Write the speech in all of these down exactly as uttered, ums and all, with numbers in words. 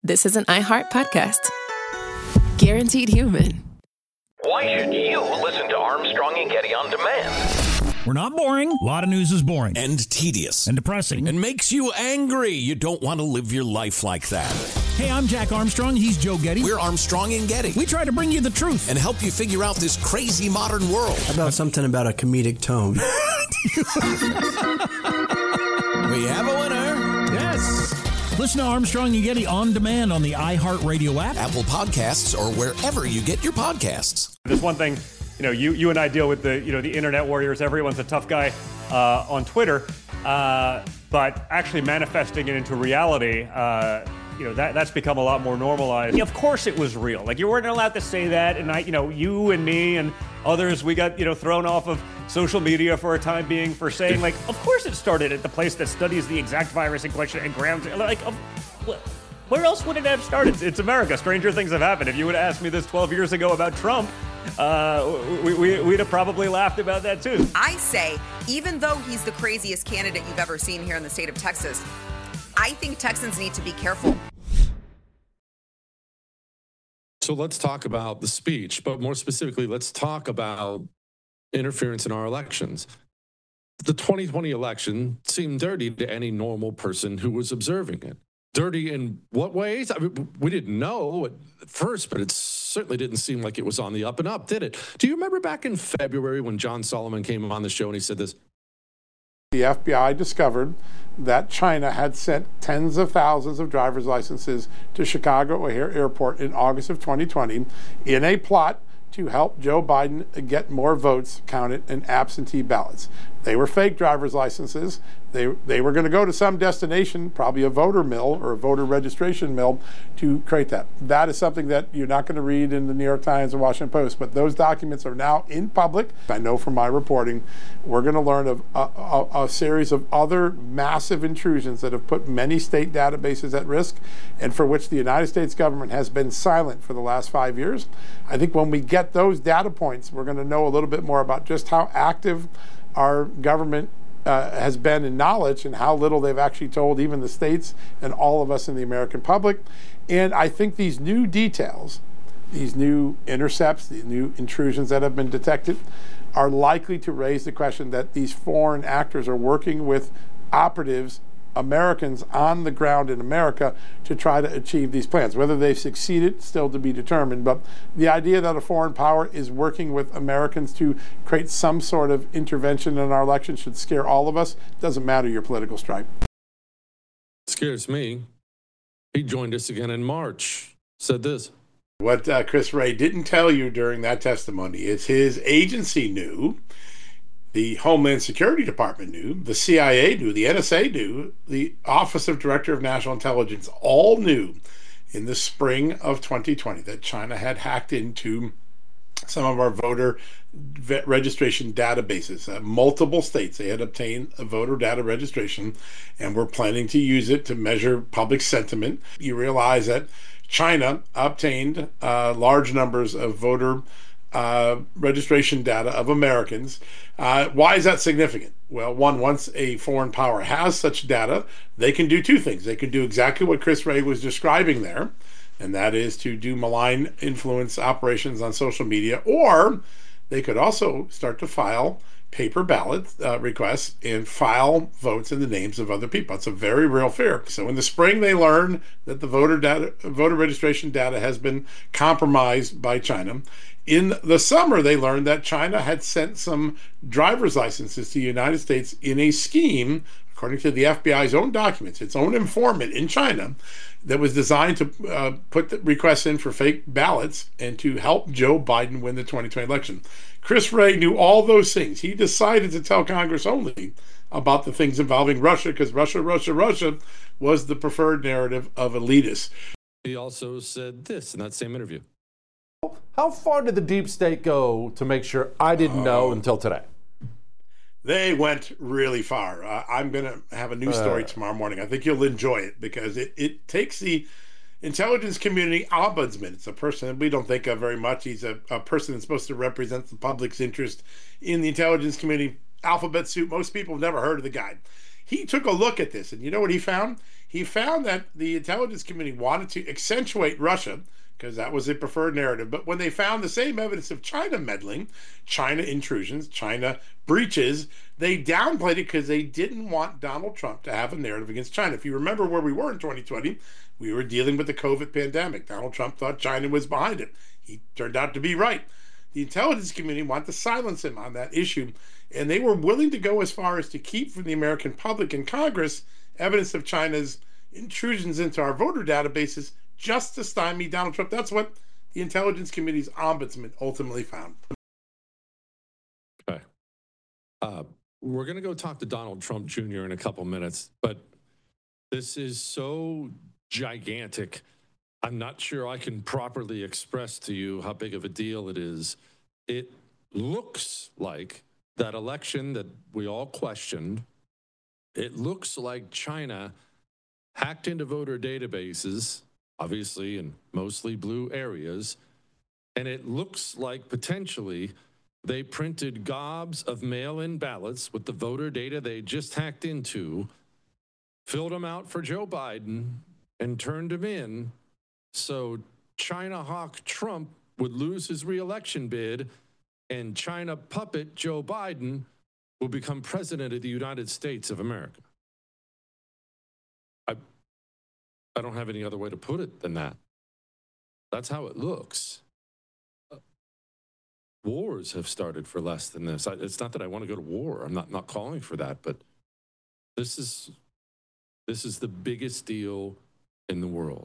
this is an iHeart podcast. Guaranteed human. Why should you listen to Armstrong and Getty on demand? We're not boring. A lot of news is boring. And tedious. And depressing. And makes you angry. You don't want to live your life like that. Hey, I'm Jack Armstrong. He's Joe Getty. We're Armstrong and Getty. We try to bring you the truth. And help you figure out this crazy modern world. How about something about a comedic tone? We have a winner. Yes. Listen to Armstrong and Getty on demand on the iHeartRadio app, Apple Podcasts, or wherever you get your podcasts. There's one thing, you know, you you and I deal with the, you know, the internet warriors. Everyone's a tough guy uh, on Twitter, uh, but actually manifesting it into reality, uh, you know, that that's become a lot more normalized. Yeah, of course it was real. Like, you weren't allowed to say that, and I, you know, you and me and others, we got, you know, thrown off of social media for a time being for saying, like, of course it started at the place that studies the exact virus in question and grounds it. Like, of, where else would it have started? It's America. Stranger things have happened. If you would have asked me this twelve years ago about Trump, uh, we, we, we'd have probably laughed about that too. I say, even though he's the craziest candidate you've ever seen here in the state of Texas, I think Texans need to be careful. So let's talk about the speech, but more specifically, let's talk about interference in our elections. The twenty twenty election seemed dirty to any normal person who was observing it. Dirty in what ways? I mean, we didn't know at first, but it certainly didn't seem like it was on the up and up, did it? Do you remember back in February when John Solomon came on the show and he said this? The F B I discovered that China had sent tens of thousands of driver's licenses to Chicago O'Hare Airport in August of twenty twenty in a plot to help Joe Biden get more votes counted in absentee ballots. They were fake driver's licenses. They they were going to go to some destination, probably a voter mill or a voter registration mill, to create that. That is something that you're not going to read in the New York Times or Washington Post, but those documents are now in public. I know from my reporting, we're going to learn of a, a, a series of other massive intrusions that have put many state databases at risk and for which the United States government has been silent for the last five years. I think when we get those data points, we're going to know a little bit more about just how active our government uh, has been in knowledge and how little they've actually told even the states and all of us in the American public. And I think these new details, these new intercepts, these new intrusions that have been detected are likely to raise the question that these foreign actors are working with operatives, Americans on the ground in America, to try to achieve these plans. Whether they've succeeded, still to be determined. But the idea that a foreign power is working with Americans to create some sort of intervention in our election should scare all of us. Doesn't matter your political stripe. It scares me. He joined us again in March. Said this. What uh, Chris Wray didn't tell you during that testimony is his agency knew, the Homeland Security Department knew, the C I A knew, the N S A knew, the Office of Director of National Intelligence all knew in the spring of twenty twenty that China had hacked into some of our voter registration databases. Uh, multiple states, they had obtained a voter data registration and were planning to use it to measure public sentiment. You realize that China obtained uh, large numbers of voter Uh, registration data of Americans. Uh, why is that significant? Well, one, once a foreign power has such data, they can do two things. They can do exactly what Chris Wray was describing there, and that is to do malign influence operations on social media, or they could also start to file paper ballot uh, requests and file votes in the names of other people. It's a very real fear. So in the spring, they learned that the voter data, voter registration data has been compromised by China. In the summer, they learned that China had sent some driver's licenses to the United States in a scheme, according to the F B I's own documents, its own informant in China, that was designed to uh, put the requests in for fake ballots and to help Joe Biden win the twenty twenty election. Chris Wray knew all those things. He decided to tell Congress only about the things involving Russia because Russia, Russia, Russia was the preferred narrative of elitists. He also said this in that same interview. How far did the deep state go to make sure I didn't know until today? They went really far. Uh, I'm going to have a new story uh, tomorrow morning. I think you'll enjoy it because it, it takes the intelligence community ombudsman. It's a person that we don't think of very much. He's a, a person that's supposed to represent the public's interest in the intelligence community. Alphabet soup. Most people have never heard of the guy. He took a look at this, and you know what he found? he found that the intelligence community wanted to accentuate Russia because that was the preferred narrative. But when they found the same evidence of China meddling, China intrusions, China breaches, they downplayed it because they didn't want Donald Trump to have a narrative against China. If you remember where we were in twenty twenty, we were dealing with the COVID pandemic. Donald Trump thought China was behind it. He turned out to be right. The intelligence community wanted to silence him on that issue, and they were willing to go as far as to keep from the American public and Congress evidence of China's intrusions into our voter databases just to stymie Donald Trump. That's what the intelligence committee's ombudsman ultimately found. Okay. Uh, we're going to go talk to Donald Trump Junior in a couple minutes, but this is so gigantic. I'm not sure I can properly express to you how big of a deal it is. It looks like that election that we all questioned, it looks like China hacked into voter databases, obviously in mostly blue areas, and it looks like potentially they printed gobs of mail-in ballots with the voter data they just hacked into, filled them out for Joe Biden, and turned them in so China hawk Trump would lose his re-election bid and China puppet Joe Biden will become president of the United States of America. I, I don't have any other way to put it than that. That's how it looks. Wars have started for less than this. I, it's not that I want to go to war. I'm not, not calling for that, but this is, this is the biggest deal in the world.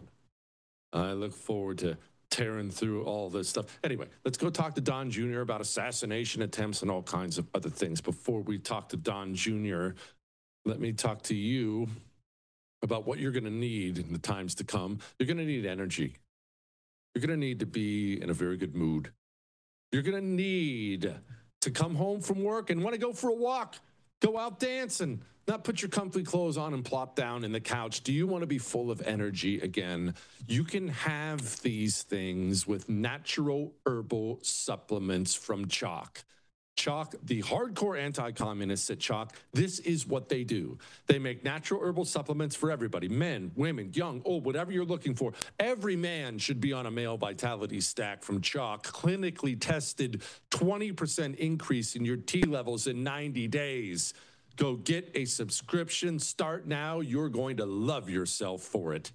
I look forward to tearing through all this stuff. Anyway, let's go talk to Don Junior about assassination attempts and all kinds of other things. Before we talk to Don Junior, let me talk to you about what you're going to need in the times to come. You're going to need energy. You're going to need to be in a very good mood. You're going to need to come home from work and want to go for a walk, go out dancing, not put your comfy clothes on and plop down in the couch. Do you want to be full of energy again? You can have these things with natural herbal supplements from Choq. Choq, the hardcore anti-communists at Choq, this is what they do. They make natural herbal supplements for everybody, men, women, young, old, whatever you're looking for. Every man should be on a male vitality stack from Choq, clinically tested twenty percent increase in your T levels in ninety days. Go get a subscription. Start now. You're going to love yourself for it.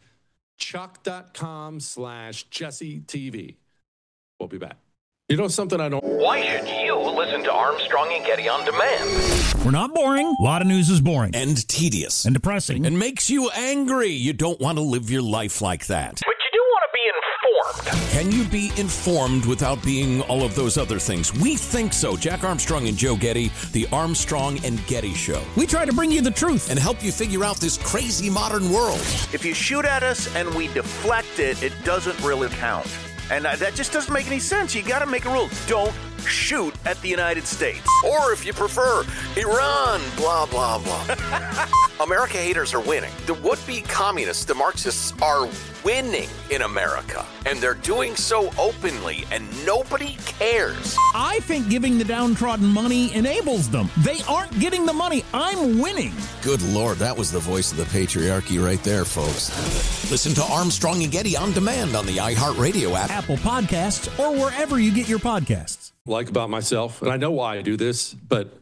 Choq.com slash Jesse TV. We'll be back. You know something I don't... Why should you listen to Armstrong and Getty on demand? We're not boring. A lot of news is boring. And tedious. And depressing. And makes you angry. You don't want to live your life like that. But you do want to be informed. Can you be informed without being all of those other things? We think so. Jack Armstrong and Joe Getty, the Armstrong and Getty Show. We try to bring you the truth and help you figure out this crazy modern world. If you shoot at us and we deflect it, it doesn't really count. And uh, that just doesn't make any sense. You got to make a rule. Don't shoot at the United States. Or if you prefer, Iran, blah, blah, blah. America haters are winning. The would-be communists, the Marxists, are winning in America. And they're doing so openly, and nobody cares. I think giving the downtrodden money enables them. They aren't getting the money. I'm winning. Good Lord, that was the voice of the patriarchy right there, folks. Listen to Armstrong and Getty on demand on the iHeartRadio app, Apple Podcasts, or wherever you get your podcasts. Like about myself, and I know why I do this, but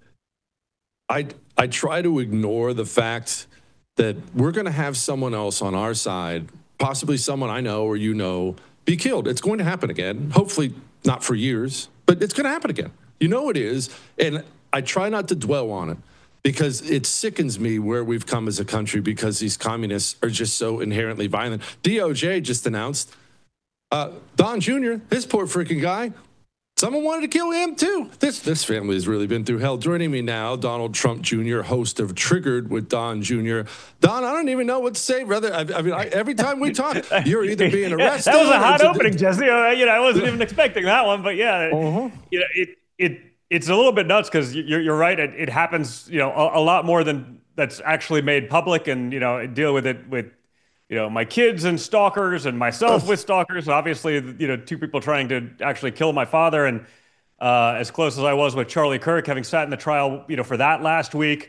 I I try to ignore the fact that we're going to have someone else on our side, possibly someone I know or you know, be killed. It's going to happen again. Hopefully not for years, but it's going to happen again. You know it is, and I try not to dwell on it because it sickens me where we've come as a country because these communists are just so inherently violent. D O J just announced uh, Don Junior, this poor freaking guy, someone wanted to kill him, too. This this family has really been through hell. Joining me now, Donald Trump Junior, host of Triggered with Don Junior Don, I don't even know what to say, brother. I, I mean, I, every time we talk, you're either being arrested. That was a hot opening, Jesse. Uh, you know, I wasn't even expecting that one, but yeah, uh-huh. you know, it it it's a little bit nuts because you're you're right. It, it happens, you know, a, a lot more than that's actually made public, and you know, deal with it with. You know, my kids and stalkers and myself with stalkers, obviously, you know, two people trying to actually kill my father. And uh, as close as I was with Charlie Kirk, having sat in the trial, you know, for that last week,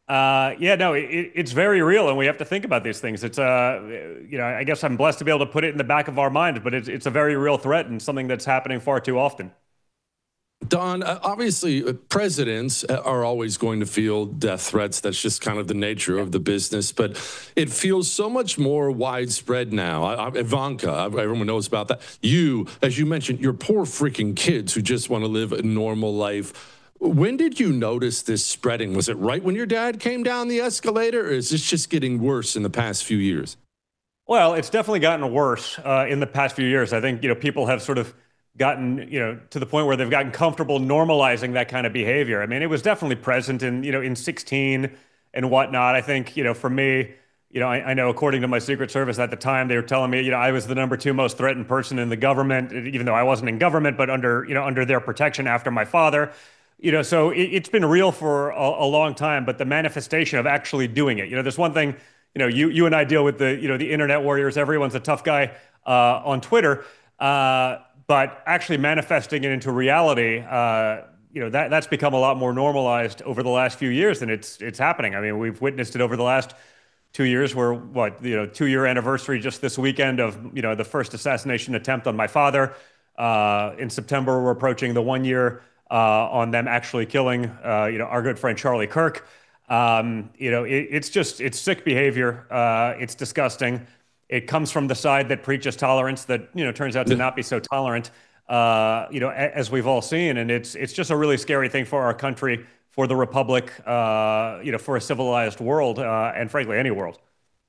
Uh, yeah, no, it, it's very real, and we have to think about these things. It's, uh, you know, I guess I'm blessed to be able to put it in the back of our minds, but it's, it's a very real threat and something that's happening far too often. Don, uh, obviously, uh, presidents are always going to feel death threats. That's just kind of the nature of the business. But it feels so much more widespread now. I, I, Ivanka, everyone knows about that. You, as you mentioned, your poor freaking kids who just want to live a normal life. When did you notice this spreading? Was it right when your dad came down the escalator, or is this just getting worse in the past few years? Well, it's definitely gotten worse uh, in the past few years. I think, you know, people have sort of gotten, you know, to the point where they've gotten comfortable normalizing that kind of behavior. I mean, it was definitely present in, you know, in sixteen and whatnot. I think, you know, for me, you know, I, I know according to my Secret Service at the time, they were telling me, you know, I was the number two most threatened person in the government, even though I wasn't in government, but under, you know, under their protection after my father. You know, so it, it's been real for a, a long time, but the manifestation of actually doing it, you know, there's one thing, you know, you, you and I deal with the, you know, the internet warriors. Everyone's a tough guy uh, on Twitter. Uh, But actually manifesting it into reality, uh, you know, that that's become a lot more normalized over the last few years, and it's it's happening. I mean, we've witnessed it over the last two years. We're what you know, two year anniversary just this weekend of you know the first assassination attempt on my father. Uh, in September, we're approaching the one year uh, on them actually killing uh, you know our good friend Charlie Kirk. Um, you know, it, it's just it's sick behavior. Uh, it's disgusting. It comes from the side that preaches tolerance that, you know, turns out to not be so tolerant, uh, you know, as we've all seen. And it's it's just a really scary thing for our country, for the republic, uh, you know, for a civilized world, uh, and frankly, any world.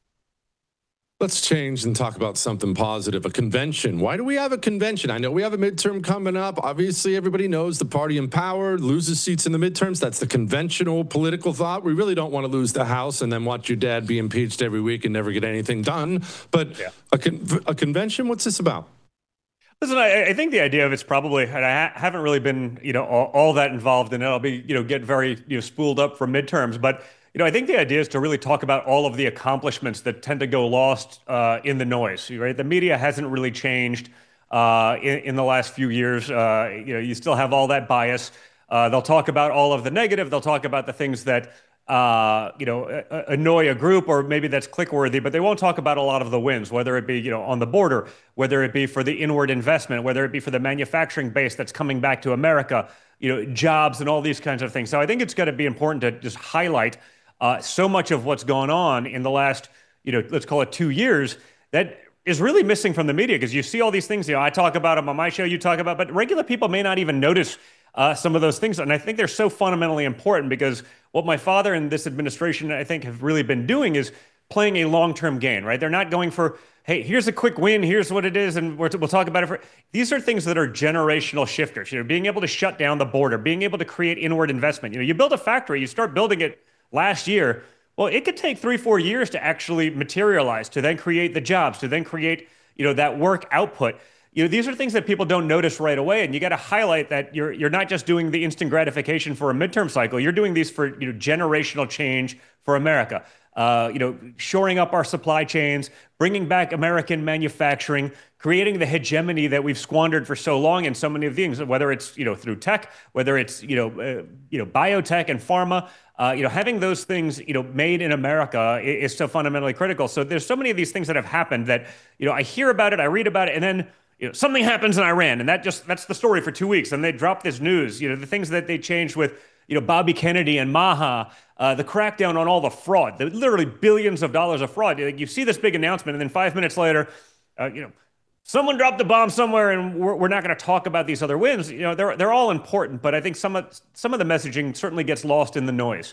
Let's change and talk about something positive, a convention. Why do we have a convention? I know we have a midterm coming up. Obviously, everybody knows the party in power loses seats in the midterms. That's the conventional political thought. We really don't want to lose the House and then watch your dad be impeached every week and never get anything done. But yeah. a, con- a convention, what's this about? Listen, I, I think the idea of it's probably, and I ha- haven't really been, you know, all, all that involved in it. I'll be, you know, get very, you know, spooled up for midterms, but you know, I think the idea is to really talk about all of the accomplishments that tend to go lost uh, in the noise, right? The media hasn't really changed uh, in, in the last few years. Uh, you know, you still have all that bias. Uh, they'll talk about all of the negative. They'll talk about the things that, uh, you know, annoy a group or maybe that's click-worthy, but they won't talk about a lot of the wins, whether it be, you know, on the border, whether it be for the inward investment, whether it be for the manufacturing base that's coming back to America, you know, jobs and all these kinds of things. So I think it's going to be important to just highlight Uh, so much of what's gone on in the last, you know, let's call it two years that is really missing from the media because you see all these things, you know, I talk about them on my show, you talk about, but regular people may not even notice uh, some of those things. And I think they're so fundamentally important because what my father and this administration, I think, have really been doing is playing a long-term game, right? They're not going for, hey, here's a quick win, here's what it is, and we're t- we'll talk about it. For These are things that are generational shifters, you know, being able to shut down the border, being able to create inward investment. You know, you build a factory, you start building it last year, well, it could take three, four years to actually materialize, to then create the jobs, to then create, you know, that work output. You know, these are things that people don't notice right away, and you got to highlight that you're you're not just doing the instant gratification for a midterm cycle. You're doing these for, you know, generational change for America. Uh, you know, shoring up our supply chains, bringing back American manufacturing, creating the hegemony that we've squandered for so long in so many of things, whether it's, you know, through tech, whether it's, you know, uh, you know, biotech and pharma. Uh, you know, having those things, you know, made in America is, is so fundamentally critical. So there's so many of these things that have happened that, you know, I hear about it, I read about it, and then, you know, something happens in Iran, and that just, that's the story for two weeks. And they drop this news, you know, the things that they changed with, you know, Bobby Kennedy and Maha, uh, the crackdown on all the fraud, the literally billions of dollars of fraud. You see this big announcement, and then five minutes later, uh, you know, someone dropped a bomb somewhere, and we're, we're not going to talk about these other wins. You know, they're they're all important, but I think some of some of the messaging certainly gets lost in the noise.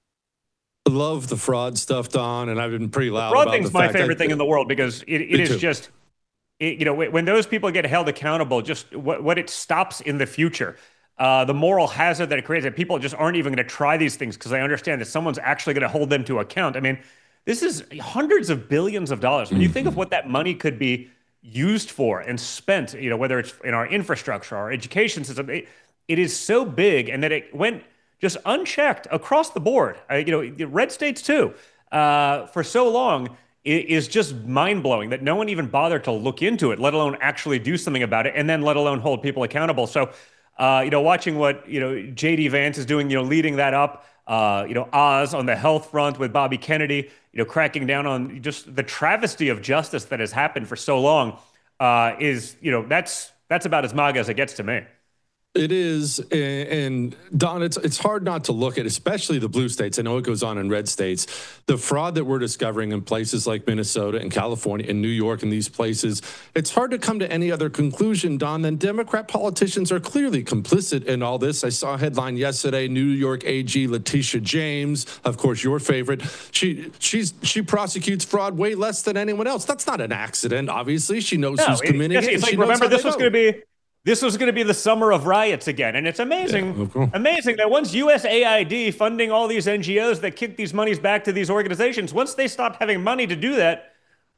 I love the fraud stuff, Don, and I've been pretty loud the fraud about thing's the my fact favorite that, thing in the world because it, it is too. just, it, you know, when those people get held accountable, just what, what it stops in the future. Uh, the moral hazard that it creates, that people just aren't even going to try these things because they understand that someone's actually going to hold them to account. I mean, this is hundreds of billions of dollars. When mm-hmm. you think of what that money could be used for and spent, you know, whether it's in our infrastructure, our education system, it, it is so big, and that it went just unchecked across the board. Uh, you know, red states too, uh, for so long, it is just mind-blowing that no one even bothered to look into it, let alone actually do something about it, and then let alone hold people accountable. So, uh, you know, watching what, you know, J D Vance is doing, you know, leading that up, Uh, you know, Oz on the health front with Bobby Kennedy, you know, cracking down on just the travesty of justice that has happened for so long uh, is, you know, that's that's about as MAGA as it gets to me. It is, and Don, it's it's hard not to look at, especially the blue states. I know it goes on in red states. The fraud that we're discovering in places like Minnesota and California and New York and these places, it's hard to come to any other conclusion, Don, than Democrat politicians are clearly complicit in all this. I saw a headline yesterday, New York A G Letitia James, of course, your favorite. She she's she prosecutes fraud way less than anyone else. That's not an accident, obviously. She knows no, who's it, committing yes, it. It's like, she remember, knows this was going to be This was going to be the summer of riots again. And it's amazing, yeah, amazing that once U S A I D funding all these N G Os that kick these monies back to these organizations, once they stopped having money to do that,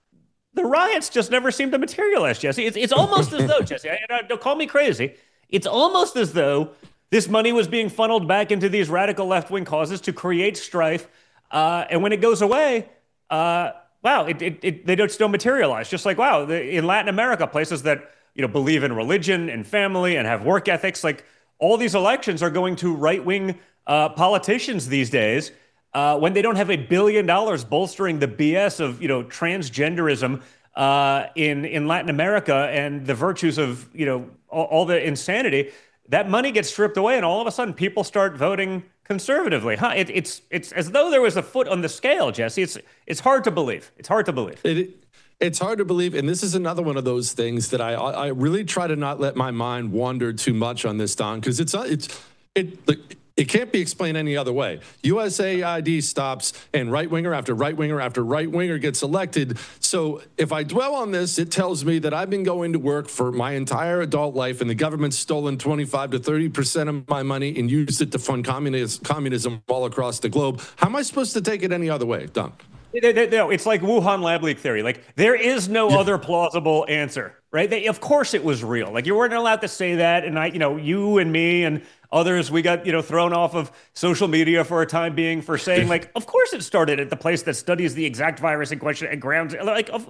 the riots just never seem to materialize, Jesse. It's, it's almost as though, Jesse, I, I, don't call me crazy. It's almost as though this money was being funneled back into these radical left-wing causes to create strife. Uh, and when it goes away, uh, wow, it, it, it, they just don't materialize. Just like, wow, the, in Latin America, places that you know, believe in religion and family and have work ethics. Like all these elections are going to right-wing uh, politicians these days uh, when they don't have a billion dollars bolstering the B S of, you know, transgenderism uh, in, in Latin America and the virtues of, you know, all, all the insanity. That money gets stripped away and all of a sudden people start voting conservatively. Huh? It, it's, it's as though there was a foot on the scale, Jesse. It's, it's hard to believe. It's hard to believe. It, It's hard to believe, and this is another one of those things that I I really try to not let my mind wander too much on this, Don, because it's it's it it can't be explained any other way. U S A I D stops, and right winger after right winger after right winger gets elected. So if I dwell on this, it tells me that I've been going to work for my entire adult life, and the government's stolen twenty-five to thirty percent of my money and used it to fund communism communism all across the globe. How am I supposed to take it any other way, Don? No, it's like Wuhan lab leak theory. Like there is no yeah. other plausible answer, right? They, of course it was real. Like you weren't allowed to say that. And I, you know, you and me and others, we got, you know, thrown off of social media for a time being for saying like, of course it started at the place that studies the exact virus in question and grounds. Like, of,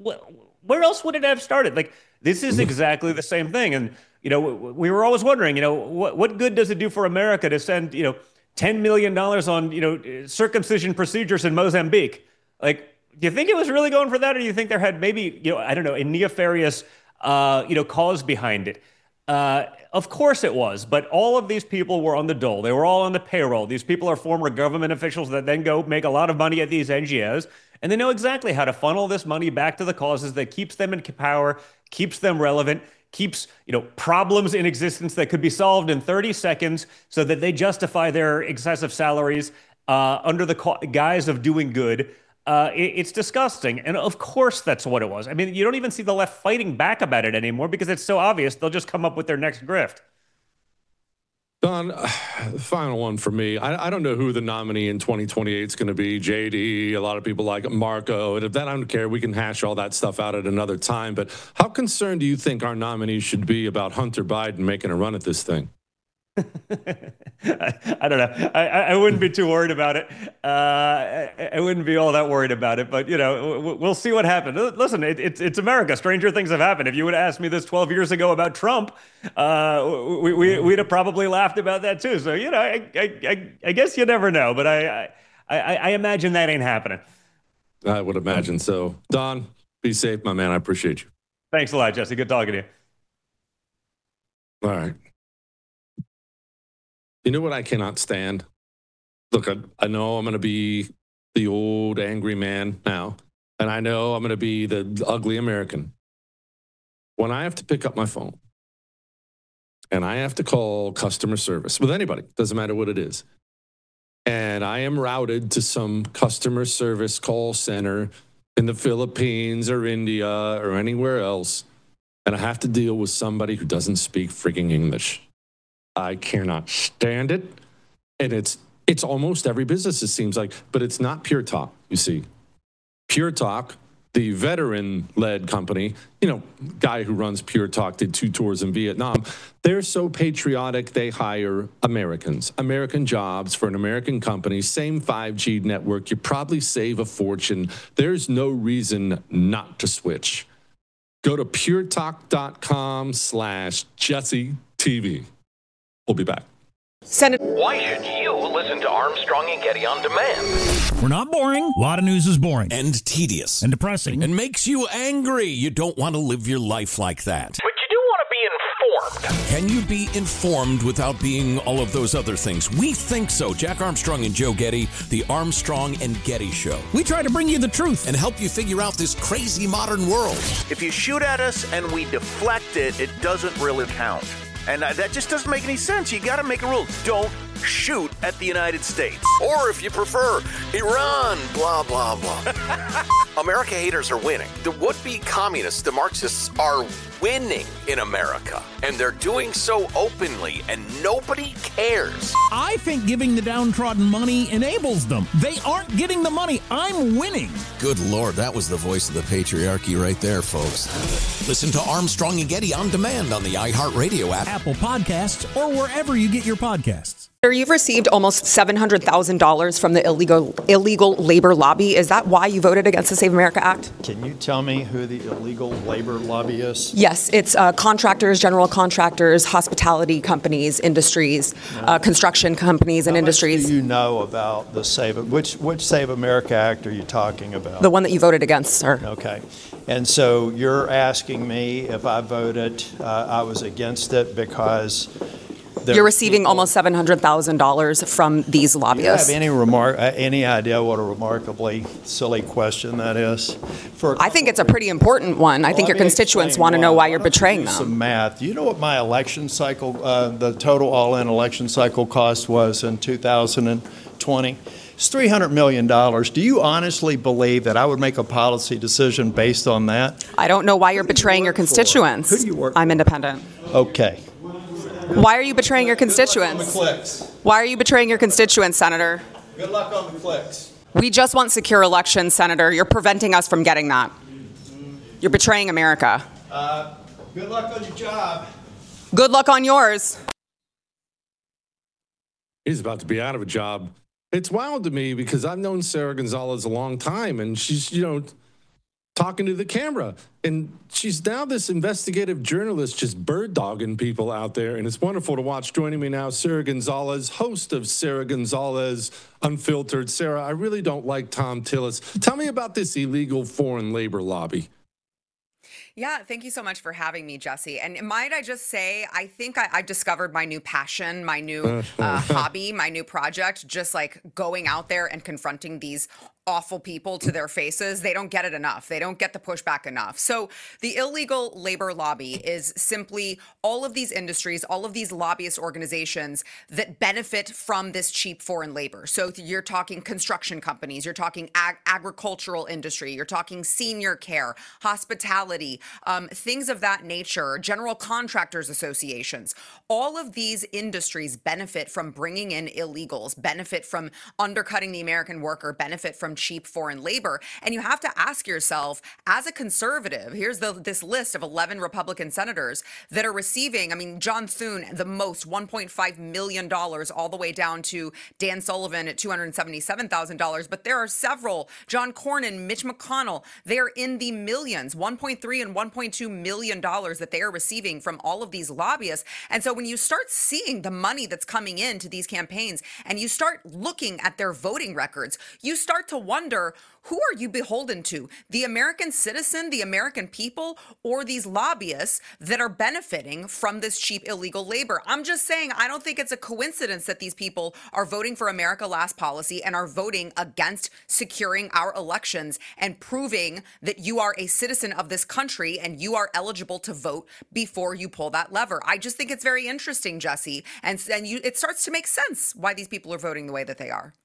where else would it have started? Like this is exactly the same thing. And, you know, we were always wondering, you know, what, what good does it do for America to send, you know, ten million dollars on, you know, circumcision procedures in Mozambique? Like, do you think it was really going for that, or do you think there had maybe, you know, I don't know, a nefarious, uh, you know, cause behind it? Uh, of course it was, but all of these people were on the dole. They were all on the payroll. These people are former government officials that then go make a lot of money at these N G Os, and they know exactly how to funnel this money back to the causes that keeps them in power, keeps them relevant, keeps, you know, problems in existence that could be solved in thirty seconds so that they justify their excessive salaries uh, under the guise of doing good. Uh, it, it's disgusting. And of course that's what it was. I mean, you don't even see the left fighting back about it anymore because it's so obvious. They'll just come up with their next grift. Don, final one for me. I, I don't know who the nominee in twenty twenty-eight is going to be. J D, a lot of people like Marco. And if that, I don't care. We can hash all that stuff out at another time. But how concerned do you think our nominee should be about Hunter Biden making a run at this thing? I, I don't know. I, I wouldn't be too worried about it. Uh, I, I wouldn't be all that worried about it. But, you know, we'll see what happens. Listen, it, it's it's America. Stranger things have happened. If you would have asked me this twelve years ago about Trump, uh, we, we, we'd have probably laughed about that, too. So, you know, I, I, I guess you never know. But I, I, I imagine that ain't happening. I would imagine so. Don, be safe, my man. I appreciate you. Thanks a lot, Jesse. Good talking to you. All right. You know what I cannot stand? Look, I, I know I'm going to be the old angry man now, and I know I'm going to be the ugly American. When I have to pick up my phone and I have to call customer service with anybody, doesn't matter what it is, and I am routed to some customer service call center in the Philippines or India or anywhere else, and I have to deal with somebody who doesn't speak freaking English. I cannot stand it. And it's it's almost every business, it seems like, but it's not Pure Talk, you see. Pure Talk, the veteran-led company, you know, guy who runs Pure Talk did two tours in Vietnam. They're so patriotic, they hire Americans, American jobs for an American company, same five G network. You probably save a fortune. There's no reason not to switch. Go to puretalk.com slash Jesse TV. We'll be back. Senator, why should you listen to Armstrong and Getty on demand. We're not boring. A lot of news is boring. And tedious. And depressing. And makes you angry. You don't want to live your life like that. But you do want to be informed. Can you be informed without being all of those other things? We think so. Jack Armstrong and Joe Getty, the Armstrong and Getty Show. We try to bring you the truth and help you figure out this crazy modern world. If you shoot at us and we deflect it, it doesn't really count. And uh, that just doesn't make any sense. You got to make a rule. Don't shoot at the United States. Or if you prefer, Iran, blah, blah, blah. America haters are winning. The would-be communists, the Marxists, are winning in America. And they're doing so openly, and nobody cares. I think giving the downtrodden money enables them. They aren't getting the money. I'm winning. Good Lord, that was the voice of the patriarchy right there, folks. Listen to Armstrong and Getty on demand on the iHeartRadio app, Apple Podcasts, or wherever you get your podcasts. You've received almost seven hundred thousand dollars from the illegal illegal labor lobby. Is that why you voted against the Save America Act? Can you tell me who the illegal labor lobby is? Yes, it's uh, contractors, general contractors, hospitality companies, industries, no. uh, construction companies and How industries. Much do you know about the Save which which Save America Act are you talking about? The one that you voted against, sir. Okay. And so you're asking me if I voted, uh, I was against it because you're receiving people, almost seven hundred thousand dollars from these lobbyists. Do you have any remark, uh, any idea what a remarkably silly question that is? For I think it's a pretty important one. I well, think your constituents want to know why you're betraying them. Some math. Do you know what my election cycle, uh, the total all-in election cycle cost was in two thousand twenty? It's three hundred million dollars. Do you honestly believe that I would make a policy decision based on that? I don't know why you're betraying you your constituents. For? Who do you work I'm for? independent. Okay. Why are you betraying your constituents? Good luck on the clicks. Why are you betraying your constituents, Senator? Good luck on the clicks. We just want secure elections, Senator. You're preventing us from getting that. You're betraying America. Uh, good luck on your job. Good luck on yours. He's about to be out of a job. It's wild to me because I've known Sarah Gonzalez a long time, and she's, you know, talking to the camera. And she's now this investigative journalist just bird-dogging people out there. And it's wonderful to watch. Joining me now, Sarah Gonzalez, host of Sarah Gonzalez Unfiltered. Sarah, I really don't like Thom Tillis. Tell me about this illegal foreign labor lobby. Yeah, thank you so much for having me, Jesse. And might I just say, I think I, I discovered my new passion, my new uh, hobby, my new project, just like going out there and confronting these awful people to their faces. They don't get it enough. They don't get the pushback enough. So the illegal labor lobby is simply all of these industries, all of these lobbyist organizations that benefit from this cheap foreign labor. So you're talking construction companies, you're talking ag- agricultural industry, you're talking senior care, hospitality, um, things of that nature, general contractors associations. All of these industries benefit from bringing in illegals, benefit from undercutting the American worker, benefit from cheap foreign labor. And you have to ask yourself, as a conservative, here's the, this list of eleven Republican senators that are receiving, I mean, John Thune, the most, one point five million dollars, all the way down to Dan Sullivan at two hundred seventy-seven thousand dollars. But there are several, John Cornyn, Mitch McConnell, they're in the millions, one point three and one point two million dollars that they are receiving from all of these lobbyists. And so when you start seeing the money that's coming into these campaigns and you start looking at their voting records, you start to wonder, who are you beholden to? The American citizen, the American people, or these lobbyists that are benefiting from this cheap illegal labor? I'm just saying, I don't think it's a coincidence that these people are voting for America Last policy and are voting against securing our elections and proving that you are a citizen of this country and you are eligible to vote before you pull that lever. I just think it's very interesting, Jesse, and, and you, it starts to make sense why these people are voting the way that they are.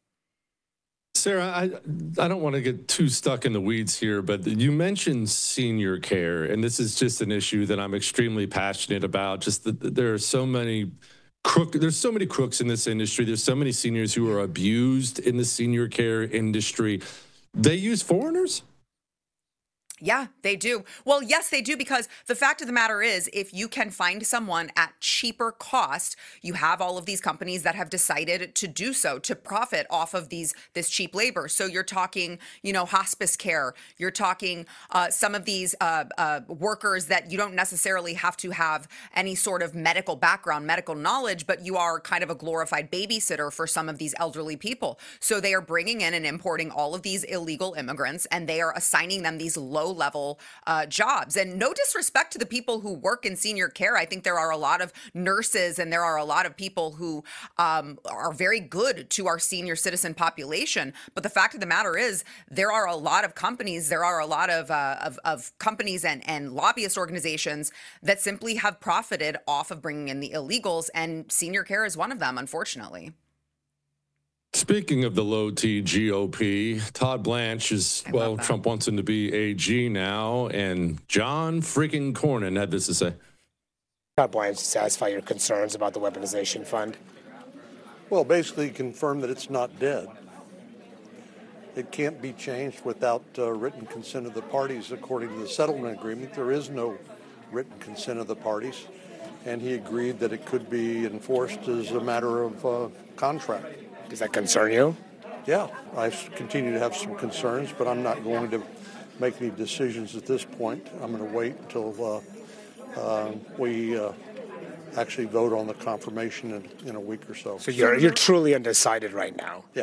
Sarah, I I don't want to get too stuck in the weeds here, but you mentioned senior care, and this is just an issue that I'm extremely passionate about. Just that there are so many crook, there's so many crooks in this industry. There's so many seniors who are abused in the senior care industry. They use foreigners? Yeah, they do. Well, yes, they do, because the fact of the matter is, if you can find someone at cheaper cost, you have all of these companies that have decided to do so, to profit off of these this cheap labor. So you're talking, you know, hospice care. You're talking uh, some of these uh, uh, workers that you don't necessarily have to have any sort of medical background, medical knowledge, but you are kind of a glorified babysitter for some of these elderly people. So they are bringing in and importing all of these illegal immigrants, and they are assigning them these low level uh, jobs. And no disrespect to the people who work in senior care. I think there are a lot of nurses and there are a lot of people who um, are very good to our senior citizen population. But the fact of the matter is, there are a lot of companies, there are a lot of, uh, of, of companies and, and lobbyist organizations that simply have profited off of bringing in the illegals, and senior care is one of them, unfortunately. Speaking of the low T G O P, Todd Blanche is, well, Trump wants him to be A G now, and John freaking Cornyn had this to say. Todd Blanche, to satisfy your concerns about the weaponization fund? Well, basically confirm that it's not dead. It can't be changed without uh, written consent of the parties. According to the settlement agreement, there is no written consent of the parties, and he agreed that it could be enforced as a matter of uh, contract. Does that concern you? Yeah, I continue to have some concerns, but I'm not going to make any decisions at this point. I'm going to wait until uh, uh, we uh, actually vote on the confirmation in, in a week or so. So you're you're truly undecided right now? Yeah.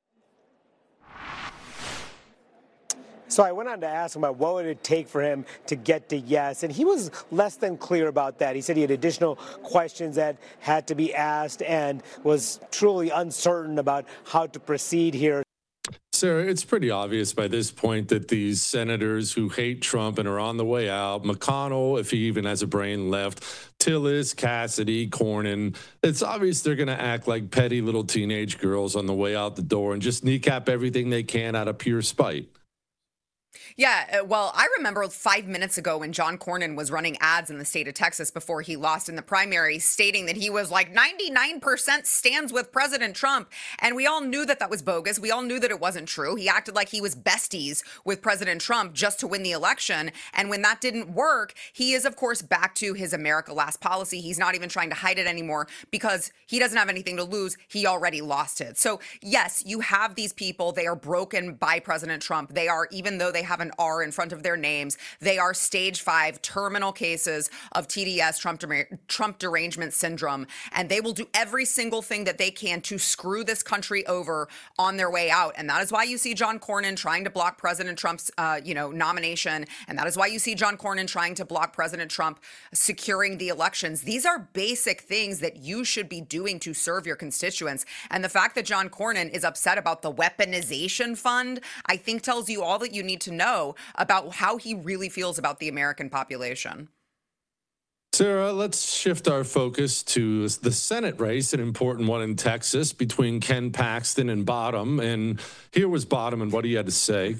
So I went on to ask him about what would it take for him to get to yes, and he was less than clear about that. He said he had additional questions that had to be asked and was truly uncertain about how to proceed here. Sarah, it's pretty obvious by this point that these senators who hate Trump and are on the way out, McConnell, if he even has a brain left, Tillis, Cassidy, Cornyn, it's obvious they're going to act like petty little teenage girls on the way out the door and just kneecap everything they can out of pure spite. Yeah, well, I remember five minutes ago when John Cornyn was running ads in the state of Texas before he lost in the primary, stating that he was like ninety-nine percent stands with President Trump. And we all knew that that was bogus. We all knew that it wasn't true. He acted like he was besties with President Trump just to win the election. And when that didn't work, he is, of course, back to his America Last policy. He's not even trying to hide it anymore because he doesn't have anything to lose. He already lost it. So, yes, you have these people. They are broken by President Trump. They are, even though they have an R in front of their names, they are stage five terminal cases of T D S, Trump, Trump derangement syndrome, and they will do every single thing that they can to screw this country over on their way out. And that is why you see John Cornyn trying to block President Trump's, uh, you know, nomination, and that is why you see John Cornyn trying to block President Trump securing the elections. These are basic things that you should be doing to serve your constituents. And the fact that John Cornyn is upset about the weaponization fund, I think tells you all that you need to know about how he really feels about the American population. Sarah, let's shift our focus to the Senate race, an important one in Texas between Ken Paxton and Bottom. And here was Bottom and what he had to say.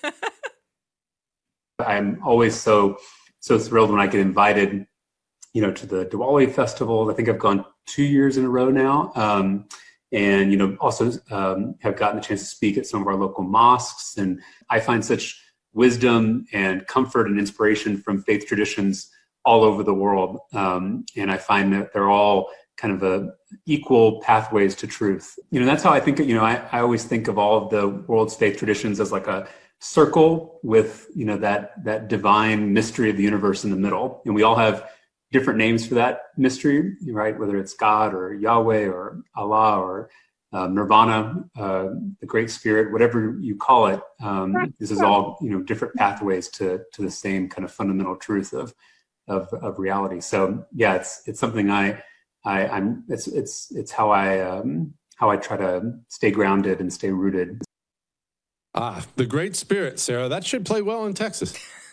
I'm always so, so thrilled when I get invited, you know, to the Diwali festival. I think I've gone two years in a row now. Um, and, you know, also um, have gotten the chance to speak at some of our local mosques. And I find such wisdom and comfort and inspiration from faith traditions all over the world. Um, and I find that they're all kind of a equal pathways to truth. You know, that's how I think, you know, I, I always think of all of the world's faith traditions as like a circle with, you know, that, that divine mystery of the universe in the middle. And we all have different names for that mystery, right? Whether it's God or Yahweh or Allah or Uh, Nirvana, uh, the Great Spirit, whatever you call it, um, this is all, you know, different pathways to to the same kind of fundamental truth of of, of reality. So yeah, it's it's something I I I'm it's it's it's how I um, how I try to stay grounded and stay rooted. Ah, the Great Spirit, Sarah. That should play well in Texas.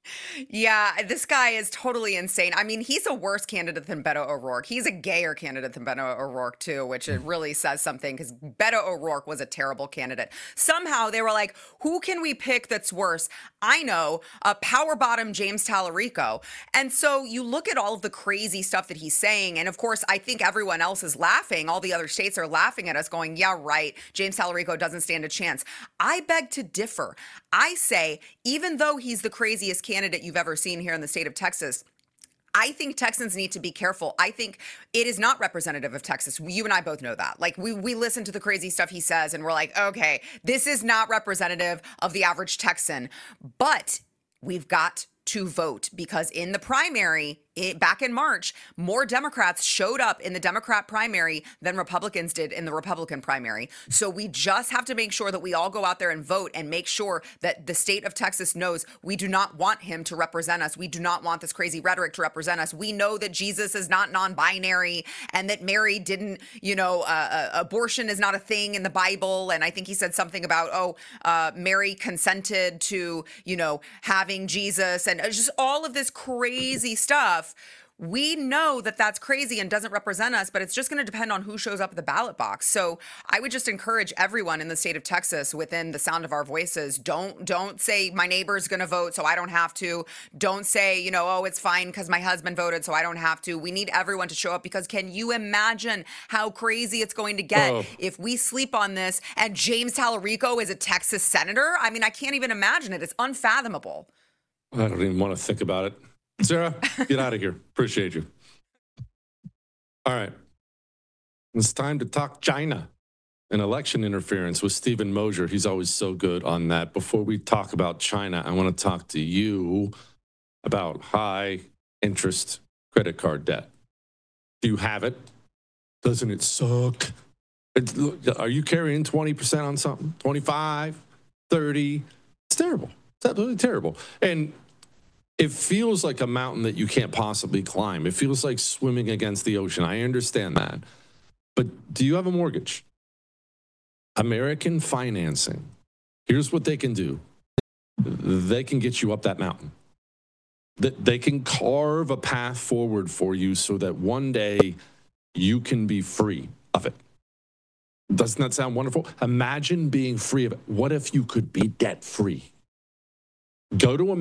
Yeah, this guy is totally insane. I mean, he's a worse candidate than Beto O'Rourke. He's a gayer candidate than Beto O'Rourke, too, which it really says something because Beto O'Rourke was a terrible candidate. Somehow they were like, who can we pick that's worse? I know, a power bottom James Tallarico. And so you look at all of the crazy stuff that he's saying. And of course, I think everyone else is laughing. All the other states are laughing at us going, yeah, right. James Tallarico doesn't stand a chance. I beg to differ. I say, even though he's the craziest candidate you've ever seen here in the state of Texas, I think Texans need to be careful. I think it is not representative of Texas. You and I both know that. Like, we we listen to the crazy stuff he says and we're like, okay, this is not representative of the average Texan. But we've got to vote because in the primary, it, back in March, more Democrats showed up in the Democrat primary than Republicans did in the Republican primary. So we just have to make sure that we all go out there and vote and make sure that the state of Texas knows we do not want him to represent us. We do not want this crazy rhetoric to represent us. We know that Jesus is not non-binary and that Mary didn't, you know, uh, uh, abortion is not a thing in the Bible. And I think he said something about, oh, uh, Mary consented to, you know, having Jesus and just all of this crazy stuff. We know that that's crazy and doesn't represent us, but it's just going to depend on who shows up at the ballot box. So I would just encourage everyone in the state of Texas within the sound of our voices, don't don't say my neighbor's going to vote so I don't have to. Don't say, you know, oh, it's fine because my husband voted so I don't have to. We need everyone to show up because can you imagine how crazy it's going to get oh. if we sleep on this and James Tallarico is a Texas senator? I mean, I can't even imagine it. It's unfathomable. I don't even want to think about it. Sarah, get out of here. Appreciate you. All right. It's time to talk China and election interference with Stephen Mosier. He's always so good on that. Before we talk about China, I want to talk to you about high interest credit card debt. Do you have it? Doesn't it suck? It's, are you carrying twenty percent on something? twenty-five, thirty? It's terrible. It's absolutely terrible. And it feels like a mountain that you can't possibly climb. It feels like swimming against the ocean. I understand that. But do you have a mortgage? American Financing. Here's what they can do. They can get you up that mountain. They can carve a path forward for you so that one day you can be free of it. Doesn't that sound wonderful? Imagine being free of it. What if you could be debt-free? Go to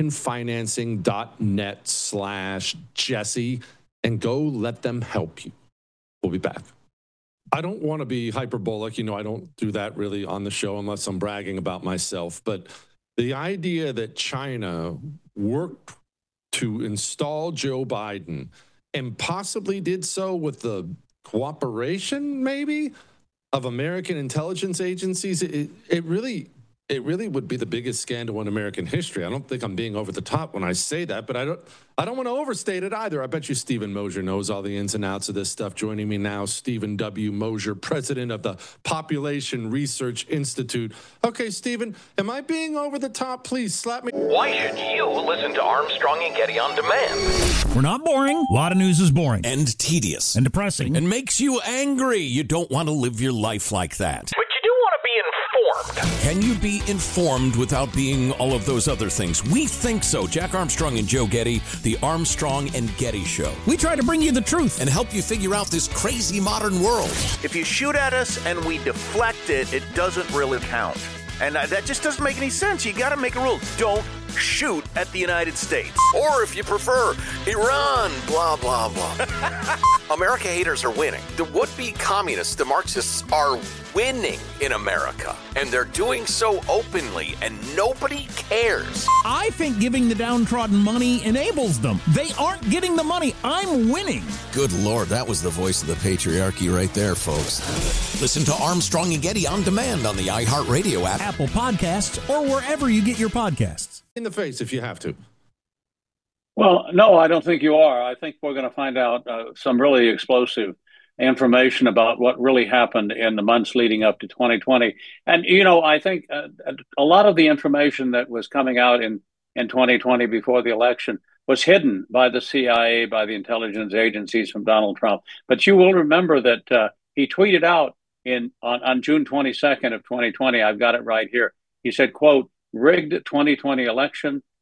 americanfinancing.net slash Jesse and go let them help you. We'll be back. I don't want to be hyperbolic. You know, I don't do that really on the show unless I'm bragging about myself. But the idea that China worked to install Joe Biden and possibly did so with the cooperation, maybe, of American intelligence agencies, it, it really... It really would be the biggest scandal in American history. I don't think I'm being over the top when I say that, but I don't I don't want to overstate it either. I bet you Stephen Mosier knows all the ins and outs of this stuff. Joining me now, Stephen W. Mosier, president of the Population Research Institute. Okay, Stephen, am I being over the top? Please slap me. Why should you listen to Armstrong and Getty on demand? We're not boring. A lot of news is boring. And tedious. And depressing. And makes you angry. You don't want to live your life like that. But you do want to be informed. Can you be informed without being all of those other things? We think so. Jack Armstrong and Joe Getty, the Armstrong and Getty Show. We try to bring you the truth and help you figure out this crazy modern world. If you shoot at us and we deflect it, it doesn't really count. And that just doesn't make any sense. You got to make a rule. Don't shoot at the United States. Or if you prefer, Iran, blah, blah, blah. America haters are winning. The would-be communists, the Marxists, are winning in America. And they're doing so openly, and nobody cares. I think giving the downtrodden money enables them. They aren't getting the money. I'm winning. Good Lord, that was the voice of the patriarchy right there, folks. Listen to Armstrong and Getty on demand on the iHeartRadio app, Apple Podcasts, or wherever you get your podcasts. In the face if you have to. Well, no, I don't think you are. I think we're going to find out uh, some really explosive information about what really happened in the months leading up to twenty twenty. And, you know, I think uh, a lot of the information that was coming out in, in twenty twenty before the election was hidden by the C I A, by the intelligence agencies from Donald Trump. But you will remember that uh, he tweeted out in on, on June twenty-second of twenty twenty, I've got it right here. He said, quote, rigged twenty twenty election,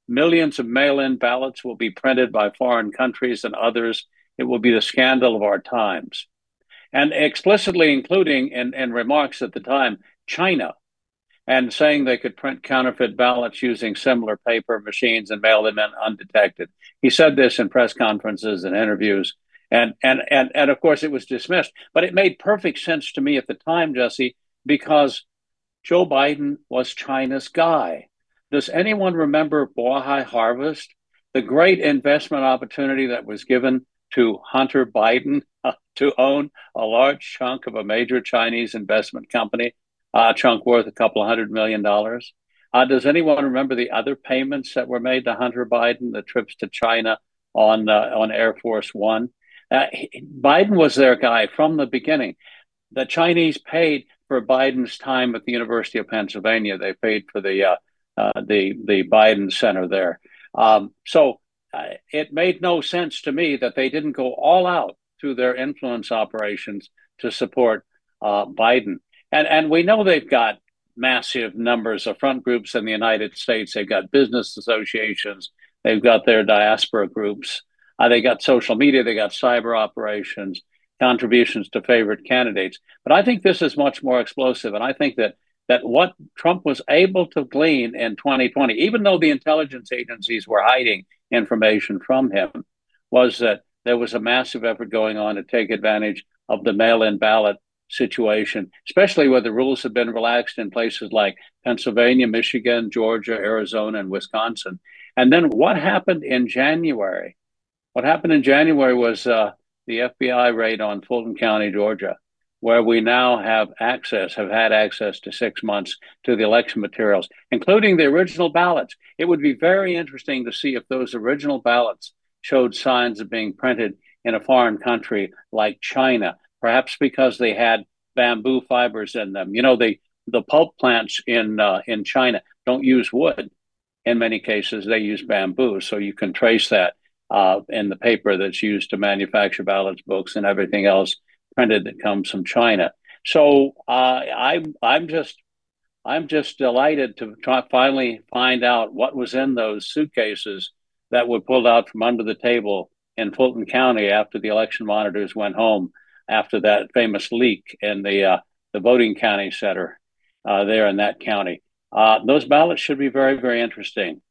Millions of mail-in ballots will be printed by foreign countries and others. It will be the scandal of our times. And explicitly including in, in remarks at the time, China, and saying they could print counterfeit ballots using similar paper machines and mail them in undetected. He said this in press conferences and interviews. And, and, and, and of course, it was dismissed. But it made perfect sense to me at the time, Jesse, because Joe Biden was China's guy. Does anyone remember Bohai Harvest, the great investment opportunity that was given to Hunter Biden uh, to own a large chunk of a major Chinese investment company, uh, a chunk worth a couple of hundred million dollars? Uh, does anyone remember the other payments that were made to Hunter Biden, the trips to China on uh, on Air Force One? Uh, Biden was their guy from the beginning. The Chinese paid for Biden's time at the University of Pennsylvania. They paid for the uh, uh, the the Biden Center there. Um, so uh, it made no sense to me that they didn't go all out through their influence operations to support uh, Biden. And and we know they've got massive numbers of front groups in the United States. They've got business associations. They've got their diaspora groups. Uh, they got social media, they got cyber operations, contributions to favorite candidates. But I think this is much more explosive. And I think that that what Trump was able to glean in twenty twenty, even though the intelligence agencies were hiding information from him, was that there was a massive effort going on to take advantage of the mail-in ballot situation, especially where the rules have been relaxed in places like Pennsylvania, Michigan, Georgia, Arizona, and Wisconsin. And then what happened in January? What happened in January was uh, the F B I raid on Fulton County, Georgia, where we now have access, have had access to six months to the election materials, including the original ballots. It would be very interesting to see if those original ballots showed signs of being printed in a foreign country like China, perhaps because they had bamboo fibers in them. You know, the, the pulp plants in uh, in China don't use wood. In many cases, they use bamboo. So you can trace that uh, in the paper that's used to manufacture ballots, books, and everything else printed that comes from China. So uh, I'm I'm just I'm just delighted to try, finally find out what was in those suitcases that were pulled out from under the table in Fulton County after the election monitors went home after that famous leak in the uh, the voting county center uh, there in that county. Uh, those ballots should be very, very interesting.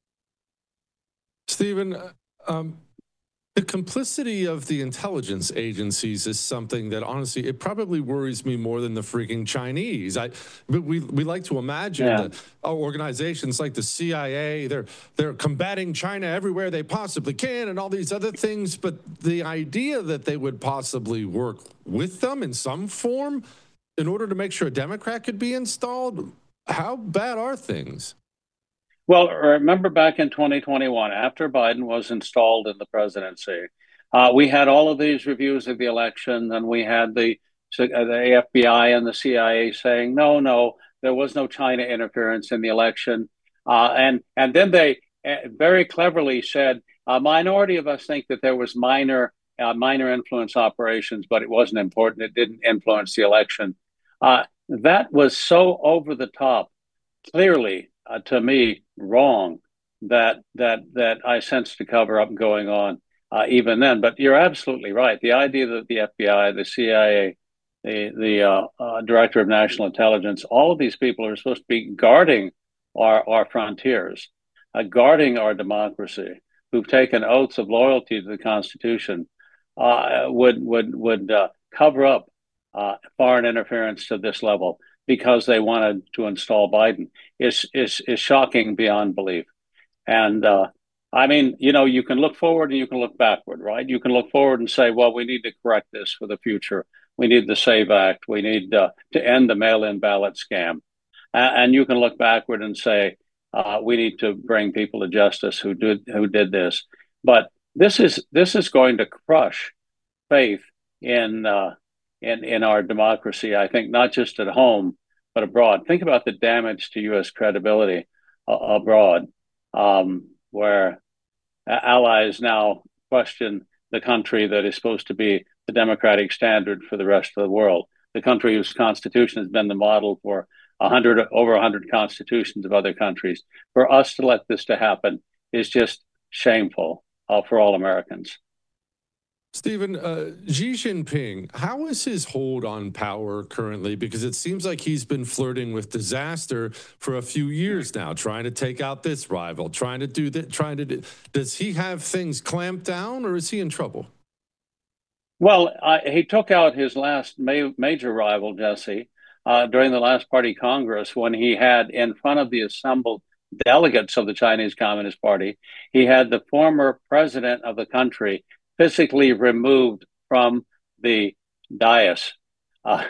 Stephen, um, the complicity of the intelligence agencies is something that, honestly, it probably worries me more than the freaking Chinese. I, but we we like to imagine yeah. that our organizations like the C I A, they're they're combating China everywhere they possibly can, and all these other things. But the idea that they would possibly work with them in some form in order to make sure a Democrat could be installed, how bad are things? Well, remember back in twenty twenty-one, after Biden was installed in the presidency, uh, we had all of these reviews of the election, and we had the, the F B I and the C I A saying, no, no, there was no China interference in the election. Uh, and, and then they very cleverly said, a minority of us think that there was minor, uh, minor influence operations, but it wasn't important. It didn't influence the election. Uh, that was so over the top, clearly, Uh, to me, wrong, that that that I sensed a cover up going on uh, even then. But you're absolutely right. The idea that the F B I, the C I A, the the uh, uh, Director of National Intelligence, all of these people are supposed to be guarding our our frontiers, uh, guarding our democracy, who've taken oaths of loyalty to the Constitution, uh, would would would uh, cover up uh, foreign interference to this level because they wanted to install Biden is is is shocking beyond belief. And uh, I mean, you know, you can look forward and you can look backward, right? You can look forward and say, well, we need to correct this for the future. We need the SAVE Act. We need uh, to end the mail-in ballot scam. Uh, and you can look backward and say, uh, we need to bring people to justice who did who did this. But this is this is going to crush faith in uh, in in our democracy. I think not just at home but abroad. Think about the damage to U S credibility uh, abroad, um, where allies now question the country that is supposed to be the democratic standard for the rest of the world, the country whose constitution has been the model for a hundred over a hundred constitutions of other countries. For us to let this to happen is just shameful uh, for all Americans. Stephen, uh, Xi Jinping, how is his hold on power currently? Because it seems like he's been flirting with disaster for a few years now, trying to take out this rival, trying to do that, trying to do. Does he have things clamped down, or is he in trouble? Well, uh, he took out his last ma- major rival, Jesse, uh, during the last party Congress, when he had in front of the assembled delegates of the Chinese Communist Party, he had the former president of the country physically removed from the dais. Uh,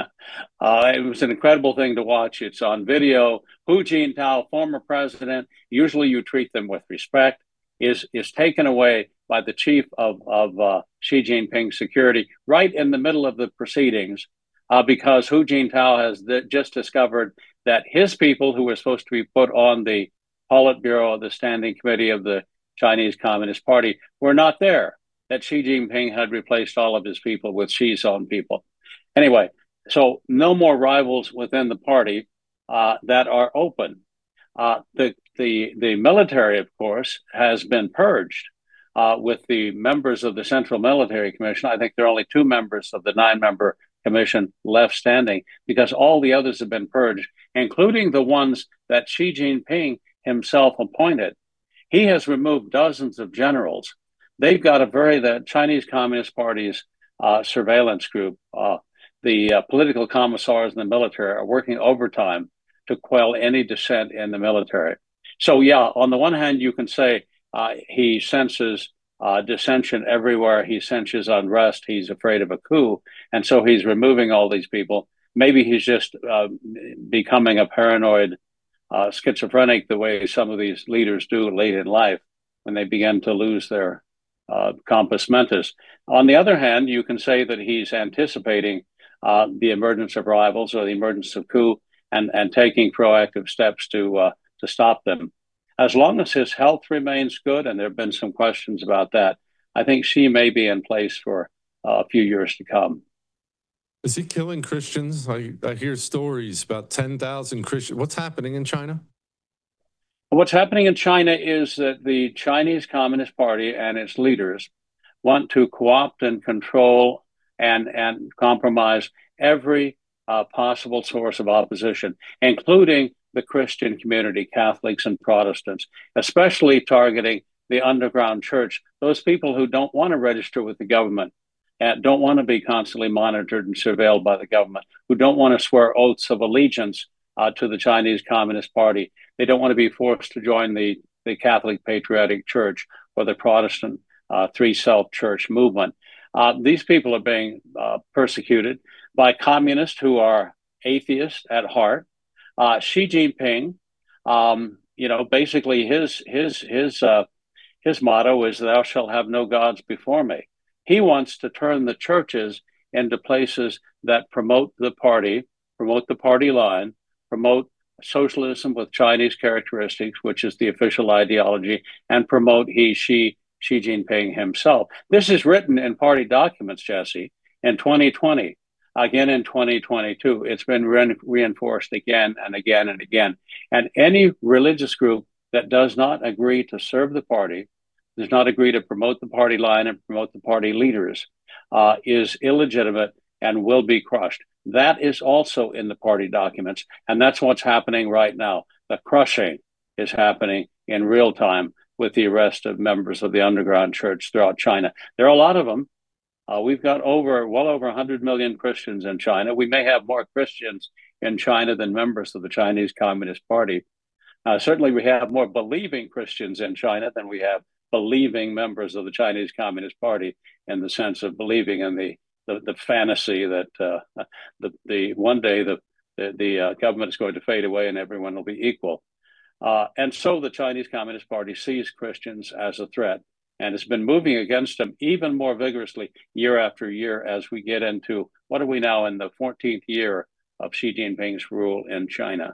uh, it was an incredible thing to watch. It's on video. Hu Jintao, former president, usually you treat them with respect, is is taken away by the chief of, of uh, Xi Jinping's security right in the middle of the proceedings uh, because Hu Jintao has th- just discovered that his people, who were supposed to be put on the Politburo, the Standing Committee of the Chinese Communist Party, were not there. That Xi Jinping had replaced all of his people with Xi's own people. Anyway, so no more rivals within the party uh, that are open. Uh, the, the, the military, of course, has been purged uh, with the members of the Central Military Commission. I think there are only two members of the nine-member commission left standing because all the others have been purged, including the ones that Xi Jinping himself appointed. He has removed dozens of generals. They've got a very, the Chinese Communist Party's uh, surveillance group, uh, the uh, political commissars in the military are working overtime to quell any dissent in the military. So, yeah, on the one hand, you can say uh, he senses uh, dissension everywhere. He senses unrest. He's afraid of a coup. And so he's removing all these people. Maybe he's just uh, becoming a paranoid uh, schizophrenic the way some of these leaders do late in life when they begin to lose their Uh, compos mentis. On the other hand, you can say that he's anticipating uh, the emergence of rivals or the emergence of coup and, and taking proactive steps to uh, to stop them. As long as his health remains good, and there have been some questions about that, I think Xi may be in place for uh, a few years to come. Is he killing Christians? I, I hear stories about ten thousand Christians. What's happening in China? What's happening in China is that the Chinese Communist Party and its leaders want to co-opt and control and, and compromise every uh, possible source of opposition, including the Christian community, Catholics and Protestants, especially targeting the underground church, those people who don't want to register with the government and don't want to be constantly monitored and surveilled by the government, who don't want to swear oaths of allegiance uh, to the Chinese Communist Party. They don't want to be forced to join the, the Catholic Patriotic Church or the Protestant uh, Three Self Church movement. Uh, these people are being uh, persecuted by communists who are atheists at heart. Uh, Xi Jinping, um, you know, basically his his his uh, his motto is "Thou shalt have no gods before me." He wants to turn the churches into places that promote the party, promote the party line, promote socialism with Chinese characteristics, which is the official ideology, and promote he, she, Xi Jinping himself. This is written in party documents, Jesse, in twenty twenty, again in twenty twenty-two. It's been re- reinforced again and again and again. And any religious group that does not agree to serve the party, does not agree to promote the party line and promote the party leaders, uh, is illegitimate and will be crushed. That is also in the party documents, and that's what's happening right now. The crushing is happening in real time with the arrest of members of the underground church throughout China. There are a lot of them. Uh, we've got over, well over one hundred million Christians in China. We may have more Christians in China than members of the Chinese Communist Party. Uh, certainly we have more believing Christians in China than we have believing members of the Chinese Communist Party, in the sense of believing in the the, the fantasy that uh, the the one day the the, the uh, government is going to fade away and everyone will be equal. Uh, and so the Chinese Communist Party sees Christians as a threat and has been moving against them even more vigorously year after year as we get into, what are we now in the fourteenth year of Xi Jinping's rule in China.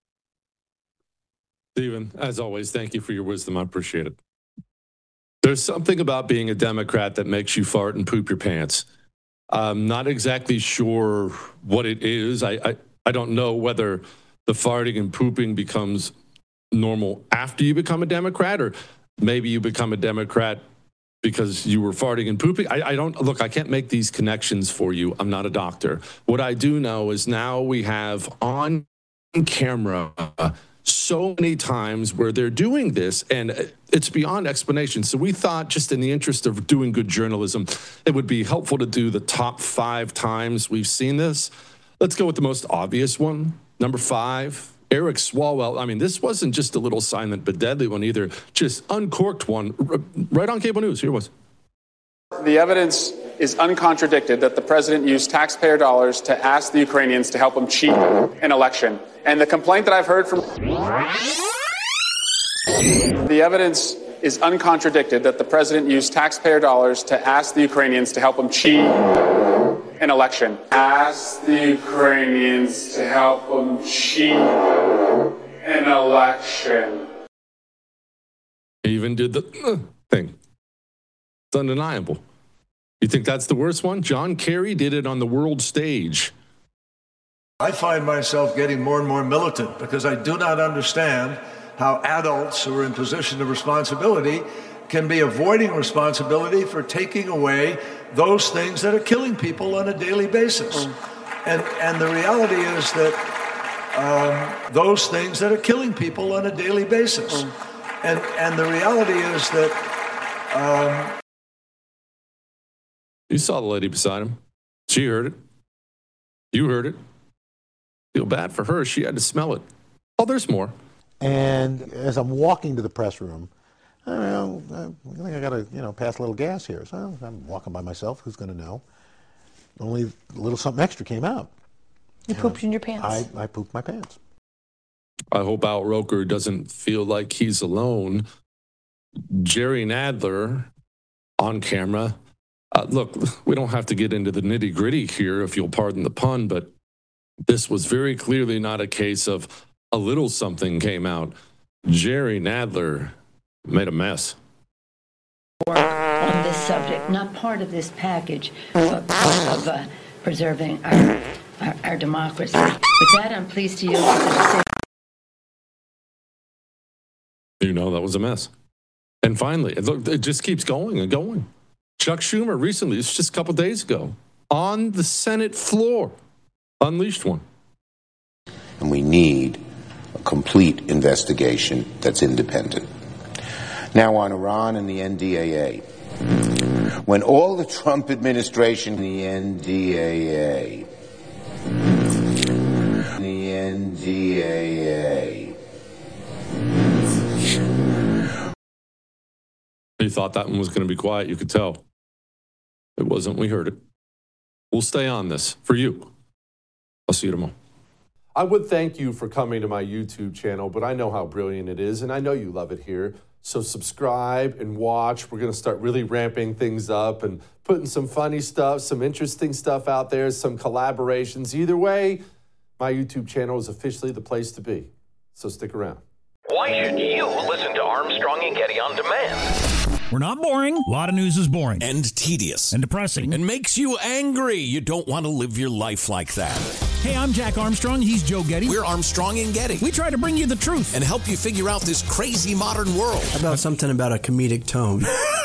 Stephen, as always, thank you for your wisdom. I appreciate it. There's something about being a Democrat that makes you fart and poop your pants. I'm not exactly sure what it is. I, I, I don't know whether the farting and pooping becomes normal after you become a Democrat, or maybe you become a Democrat because you were farting and pooping? I, I don't, look, I can't make these connections for you. I'm not a doctor. What I do know is now we have on camera so many times where they're doing this, and it's beyond explanation. So we thought, just in the interest of doing good journalism, it would be helpful to do the top five times we've seen this. Let's go with the most obvious one. Number five, Eric Swalwell. I mean, this wasn't just a little silent but deadly one either, just uncorked one right on cable news. Here it was. The evidence is uncontradicted that the president used taxpayer dollars to ask the Ukrainians to help him cheat an election. And the complaint that I've heard from the evidence is uncontradicted that the president used taxpayer dollars to ask the Ukrainians to help him cheat an election. Ask the Ukrainians to help him cheat an election. He even did the uh, thing. It's undeniable. You think that's the worst one? John Kerry did it on the world stage. I find myself getting more and more militant because I do not understand how adults who are in position of responsibility can be avoiding responsibility for taking away those things that are killing people on a daily basis. And, and the reality is that um, those things that are killing people on a daily basis. And, and the reality is that... Um, You saw the lady beside him. She heard it. You heard it. Feel bad for her. She had to smell it. Oh, there's more. And as I'm walking to the press room, I don't know, I think I got to, you know, pass a little gas here. So I'm walking by myself. Who's going to know? Only a little something extra came out. You pooped in your pants. I, I pooped my pants. I hope Al Roker doesn't feel like he's alone. Jerry Nadler on camera. Uh, look, we don't have to get into the nitty gritty here, if you'll pardon the pun, but this was very clearly not a case of a little something came out. Jerry Nadler made a mess. On this subject, not part of this package, but part of uh, preserving our, our, our democracy. With that, I'm pleased to yield to the decision. You know, that was a mess. And finally, look, it just keeps going and going. Chuck Schumer recently, it's just a couple days ago, on the Senate floor, unleashed one. And we need a complete investigation that's independent. Now on Iran and the N D A A. When all the Trump administration, the N D A A, the N D A A. He thought that one was going to be quiet. You could tell. It wasn't. We heard it. We'll stay on this for you. I'll see you tomorrow. I would thank you for coming to my YouTube channel, but I know how brilliant it is, and I know you love it here. So subscribe and watch. We're going to start really ramping things up and putting some funny stuff, some interesting stuff out there, some collaborations. Either way, my YouTube channel is officially the place to be. So stick around. Why should you listen to Armstrong and Getty on demand? We're not boring. A lot of news is boring. And tedious. And depressing. And makes you angry. You don't want to live your life like that. Hey, I'm Jack Armstrong. He's Joe Getty. We're Armstrong and Getty. We try to bring you the truth. And help you figure out this crazy modern world. How about something about a comedic tone?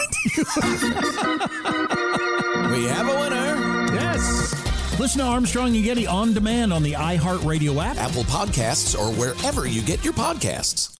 We have a winner. Yes. Listen to Armstrong and Getty on demand on the iHeartRadio app, Apple Podcasts, or wherever you get your podcasts.